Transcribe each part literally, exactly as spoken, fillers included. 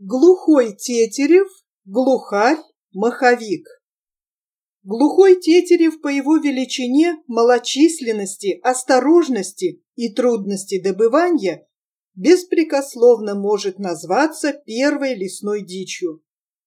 Глухой тетерев, глухарь, маховик. Глухой тетерев по его величине, малочисленности, осторожности и трудности добывания беспрекословно может назваться первой лесной дичью.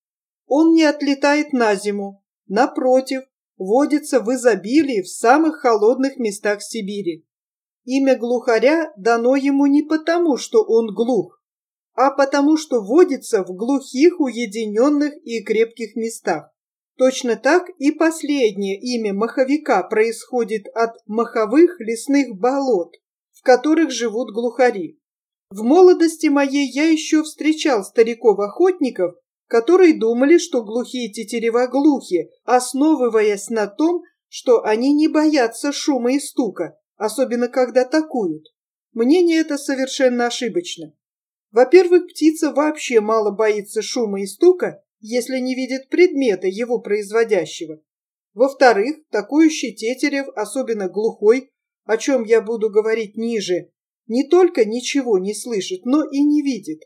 Он не отлетает на зиму, напротив, водится в изобилии в самых холодных местах Сибири. Имя глухаря дано ему не потому, что он глух, а потому что водится в глухих, уединенных и крепких местах. Точно так и последнее имя маховика происходит от маховых лесных болот, в которых живут глухари. В молодости моей я еще встречал стариков-охотников, которые думали, что глухие тетерева глухи, основываясь на том, что они не боятся шума и стука, особенно когда атакуют. Мнение это совершенно ошибочно. Во-первых, птица вообще мало боится шума и стука, если не видит предмета, его производящего. Во-вторых, такующий тетерев, особенно глухой, о чем я буду говорить ниже, не только ничего не слышит, но и не видит.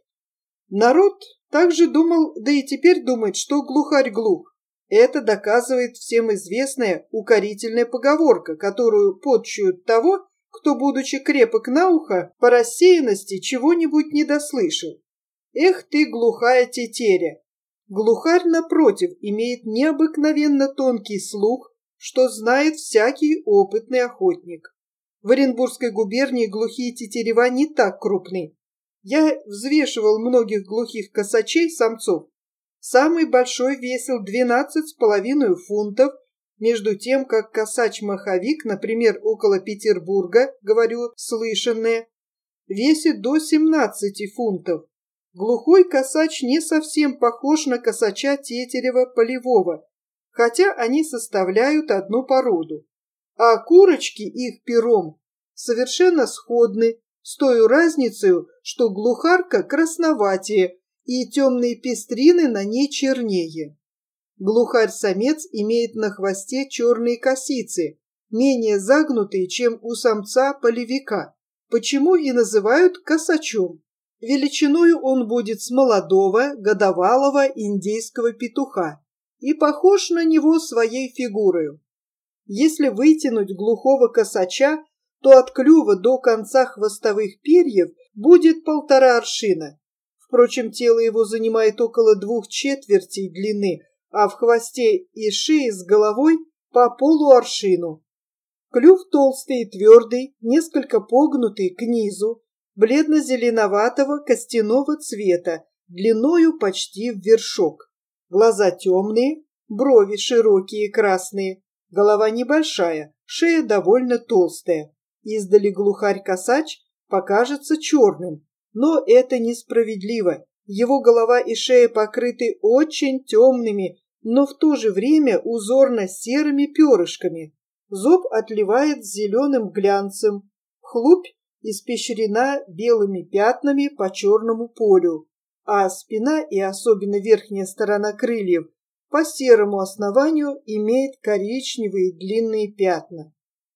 Народ также думал, да и теперь думает, что глухарь глух. Это доказывает всем известная укорительная поговорка, которую подчуют того, кто, будучи крепок на ухо, по рассеянности чего-нибудь не дослышал. Эх ты, глухая тетеря! Глухарь, напротив, имеет необыкновенно тонкий слух, что знает всякий опытный охотник. В Оренбургской губернии глухие тетерева не так крупны. Я взвешивал многих глухих косачей самцов. Самый большой весил двенадцать с половиной фунтов, между тем, как косач-маховик, например, около Петербурга, говорю, слышанное, весит до семнадцати фунтов. Глухой косач не совсем похож на косача тетерева полевого, хотя они составляют одну породу. А курочки их пером совершенно сходны, с той разницей, что глухарка красноватее и темные пестрины на ней чернее. Глухарь-самец имеет на хвосте черные косицы, менее загнутые, чем у самца-полевика, почему и называют косачом. Величиною он будет с молодого, годовалого индейского петуха и похож на него своей фигурою. Если вытянуть глухого косача, то от клюва до конца хвостовых перьев будет полтора аршина. Впрочем, тело его занимает около двух четвертей длины, а в хвосте и шее с головой по полуаршину. Клюв толстый и твердый, несколько погнутый к низу, бледно-зеленоватого костяного цвета, длиною почти в вершок. Глаза темные, брови широкие и красные, голова небольшая, шея довольно толстая. Издали глухарь-косач покажется черным, но это несправедливо. Его голова и шея покрыты очень темными, но в то же время узорно-серыми перышками. Зоб отливает зеленым глянцем, хлупь испещрена белыми пятнами по черному полю, а спина и особенно верхняя сторона крыльев по серому основанию имеет коричневые длинные пятна.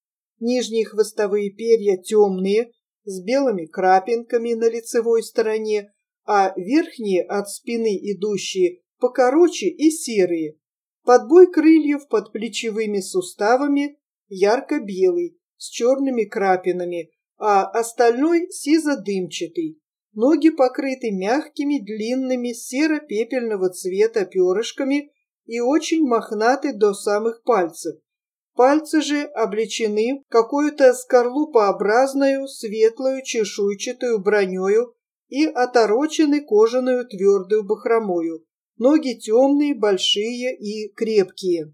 Нижние хвостовые перья темные, с белыми крапинками на лицевой стороне, а верхние от спины идущие покороче и серые. Подбой крыльев под плечевыми суставами ярко-белый, с черными крапинами, а остальной сизо-дымчатый. Ноги покрыты мягкими, длинными, серо-пепельного цвета перышками и очень мохнаты до самых пальцев. Пальцы же облечены какой-то скорлупообразною, светлою, чешуйчатую бронёю и оторочены кожаную твердую бахромою. Ноги темные, большие и крепкие.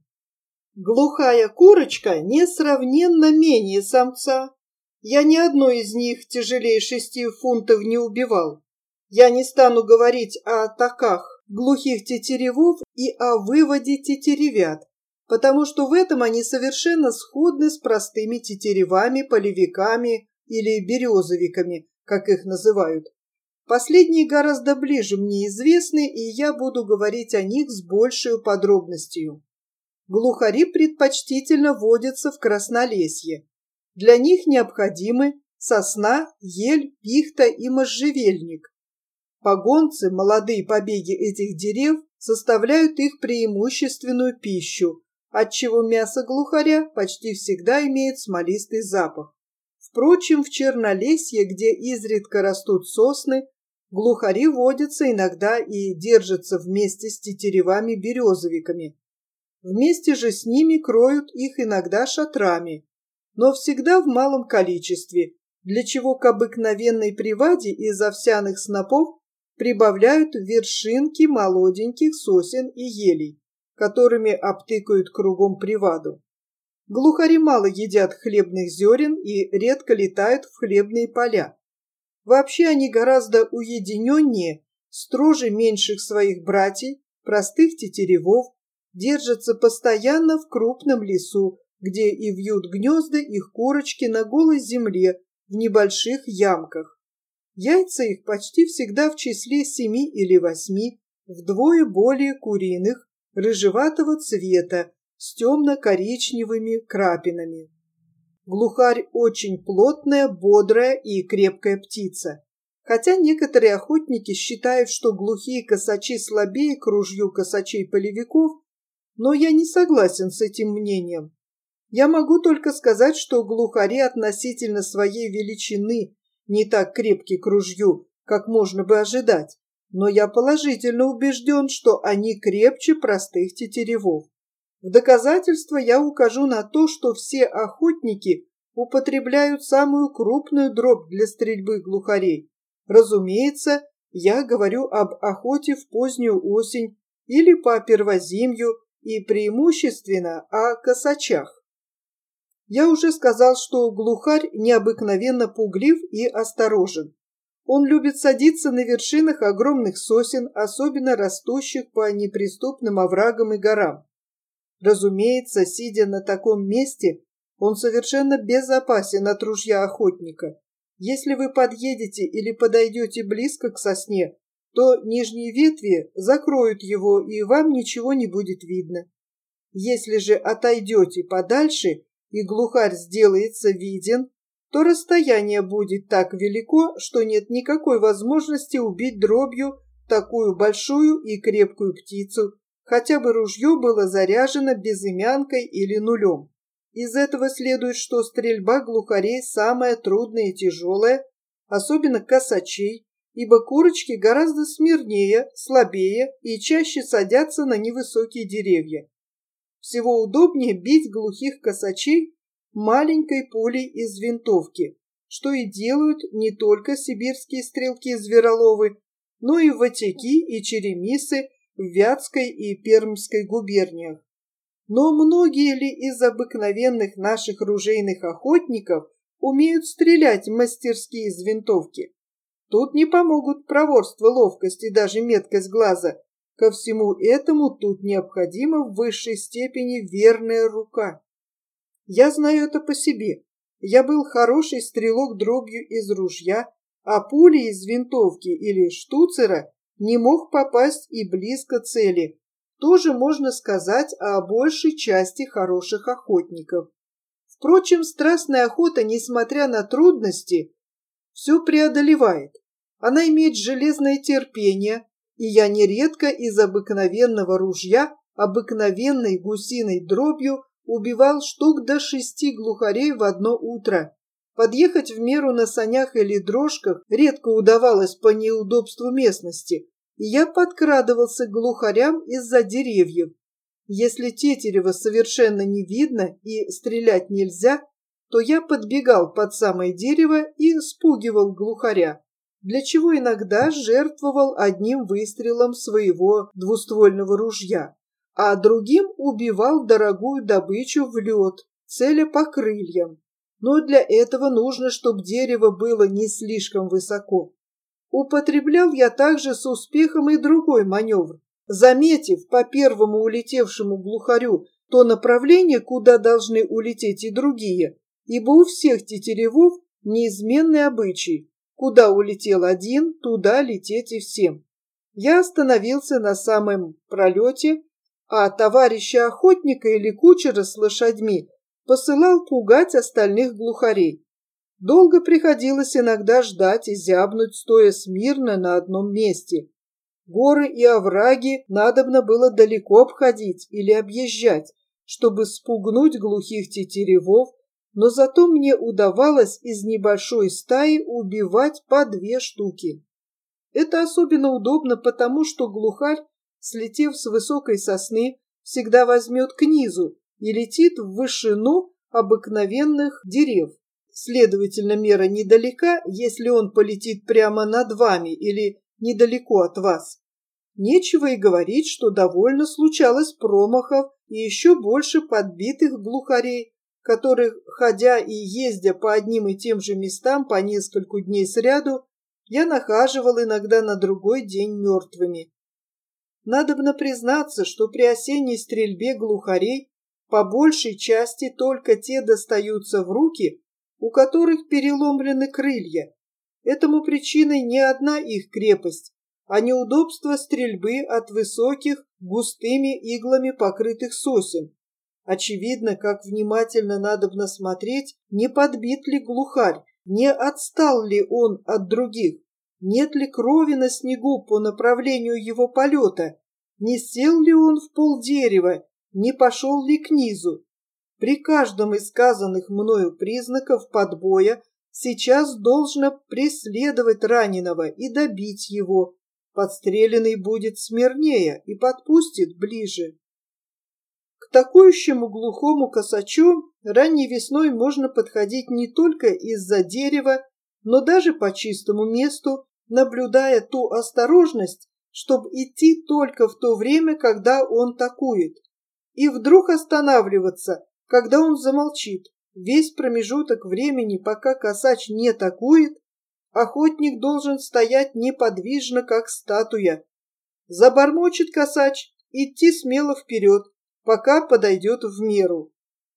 Глухая курочка несравненно менее самца. Я ни одной из них тяжелее шести фунтов не убивал. Я не стану говорить о таках глухих тетеревов и о выводе тетеревят, потому что в этом они совершенно сходны с простыми тетеревами, полевиками или березовиками, как их называют. Последние гораздо ближе мне известны, и я буду говорить о них с большей подробностью. Глухари предпочтительно водятся в краснолесье. Для них необходимы сосна, ель, пихта и можжевельник. Погонцы, молодые побеги этих дерев, составляют их преимущественную пищу, отчего мясо глухаря почти всегда имеет смолистый запах. Впрочем, в Чернолесье, где изредка растут сосны, глухари водятся иногда и держатся вместе с тетеревами-березовиками. Вместе же с ними кроют их иногда шатрами, но всегда в малом количестве, для чего к обыкновенной приваде из овсяных снопов прибавляют вершинки молоденьких сосен и елей, которыми обтыкают кругом приваду. Глухари мало едят хлебных зерен и редко летают в хлебные поля. Вообще они гораздо уединеннее, строже меньших своих братьев, простых тетеревов, держатся постоянно в крупном лесу, где и вьют гнезда их курочки на голой земле в небольших ямках. Яйца их почти всегда в числе семи или восьми, вдвое более куриных, рыжеватого цвета, с темно-коричневыми крапинами. Глухарь очень плотная, бодрая и крепкая птица. Хотя некоторые охотники считают, что глухие косачи слабее к ружью косачей-полевиков, но я не согласен с этим мнением. Я могу только сказать, что глухари относительно своей величины не так крепки к ружью, как можно бы ожидать, но я положительно убежден, что они крепче простых тетеревов. В доказательство я укажу на то, что все охотники употребляют самую крупную дробь для стрельбы глухарей. Разумеется, я говорю об охоте в позднюю осень или по первозимью и преимущественно о косачах. Я уже сказал, что глухарь необыкновенно пуглив и осторожен. Он любит садиться на вершинах огромных сосен, особенно растущих по неприступным оврагам и горам. Разумеется, сидя на таком месте, он совершенно безопасен от ружья охотника. Если вы подъедете или подойдете близко к сосне, то нижние ветви закроют его, и вам ничего не будет видно. Если же отойдете подальше, и глухарь сделается виден, то расстояние будет так велико, что нет никакой возможности убить дробью такую большую и крепкую птицу, хотя бы ружье было заряжено безымянкой или нулем. Из этого следует, что стрельба глухарей самая трудная и тяжелая, особенно косачей, ибо курочки гораздо смирнее, слабее и чаще садятся на невысокие деревья. Всего удобнее бить глухих косачей маленькой пулей из винтовки, что и делают не только сибирские стрелки-звероловы, но и ватяки и черемисы в Вятской и Пермской губерниях. Но многие ли из обыкновенных наших ружейных охотников умеют стрелять мастерски из винтовки? Тут не помогут проворство, ловкость и даже меткость глаза. Ко всему этому тут необходима в высшей степени верная рука. Я знаю это по себе. Я был хороший стрелок дробью из ружья, а пули из винтовки или штуцера не мог попасть и близко цели. Тоже можно сказать о большей части хороших охотников. Впрочем, страстная охота, несмотря на трудности, все преодолевает. Она имеет железное терпение, и я нередко из обыкновенного ружья, обыкновенной гусиной дробью убивал штук до шести глухарей в одно утро. Подъехать в меру на санях или дрожках редко удавалось по неудобству местности, и я подкрадывался к глухарям из-за деревьев. Если тетерева совершенно не видно и стрелять нельзя, то я подбегал под самое дерево и спугивал глухаря, для чего иногда жертвовал одним выстрелом своего двуствольного ружья, а другим убивал дорогую добычу в лед, целя по крыльям. Но для этого нужно, чтобы дерево было не слишком высоко. Употреблял я также с успехом и другой маневр. Заметив по первому улетевшему глухарю то направление, куда должны улететь и другие, ибо у всех тетеревов неизменный обычай. Куда улетел один, туда лететь и всем. Я остановился на самом пролете, а товарища охотника или кучера с лошадьми посылал пугать остальных глухарей. Долго приходилось иногда ждать и зябнуть, стоя смирно на одном месте. Горы и овраги надобно было далеко обходить или объезжать, чтобы спугнуть глухих тетеревов, но зато мне удавалось из небольшой стаи убивать по две штуки. Это особенно удобно, потому что глухарь, слетев с высокой сосны, всегда возьмет к низу и летит в вышину обыкновенных дерев. Следовательно, мера недалека, если он полетит прямо над вами или недалеко от вас. Нечего и говорить, что довольно случалось промахов и еще больше подбитых глухарей, которых, ходя и ездя по одним и тем же местам по нескольку дней сряду, я нахаживал иногда на другой день мертвыми. Надобно признаться, что при осенней стрельбе глухарей по большей части только те достаются в руки, у которых переломлены крылья. Этому причиной не одна их крепость, а неудобство стрельбы от высоких, густыми иглами покрытых сосен. Очевидно, как внимательно надобно смотреть, не подбит ли глухарь, не отстал ли он от других, нет ли крови на снегу по направлению его полета, не сел ли он в полдерева, не пошел ли к низу. При каждом из сказанных мною признаков подбоя сейчас должно преследовать раненого и добить его. Подстреленный будет смирнее и подпустит ближе. К такующему глухому косачу ранней весной можно подходить не только из-за дерева, но даже по чистому месту, наблюдая ту осторожность, чтобы идти только в то время, когда он такует, и вдруг останавливаться, когда он замолчит. Весь промежуток времени, пока косач не такует, охотник должен стоять неподвижно, как статуя. Забормочет косач, идти смело вперед, пока подойдет в меру.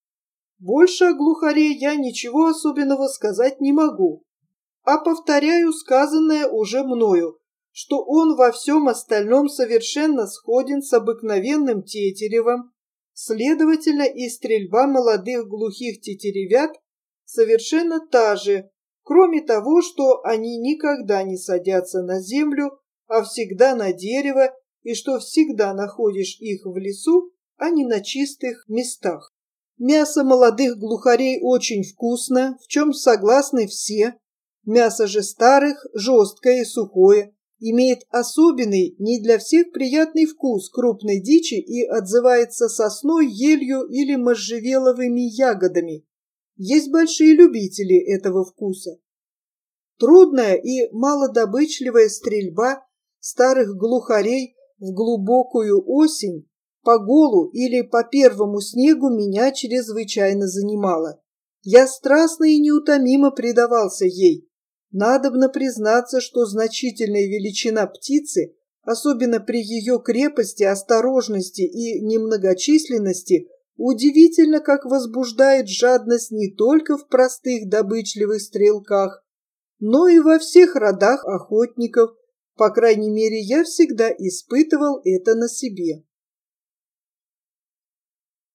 Больше о глухаре я ничего особенного сказать не могу, а повторяю сказанное уже мною, что он во всем остальном совершенно сходен с обыкновенным тетеревом, следовательно, и стрельба молодых глухих тетеревят совершенно та же, кроме того, что они никогда не садятся на землю, а всегда на дерево, и что всегда находишь их в лесу, а не на чистых местах. Мясо молодых глухарей очень вкусно, в чем согласны все. Мясо же старых жесткое и сухое, имеет особенный, не для всех приятный вкус крупной дичи и отзывается сосной, елью или можжевеловыми ягодами. Есть большие любители этого вкуса. Трудная и малодобычливая стрельба старых глухарей в глубокую осень по голу или по первому снегу меня чрезвычайно занимала. Я страстно и неутомимо предавался ей. Надобно признаться, что значительная величина птицы, особенно при ее крепости, осторожности и немногочисленности, удивительно, как возбуждает жадность не только в простых добычливых стрелках, но и во всех родах охотников. По крайней мере, я всегда испытывал это на себе.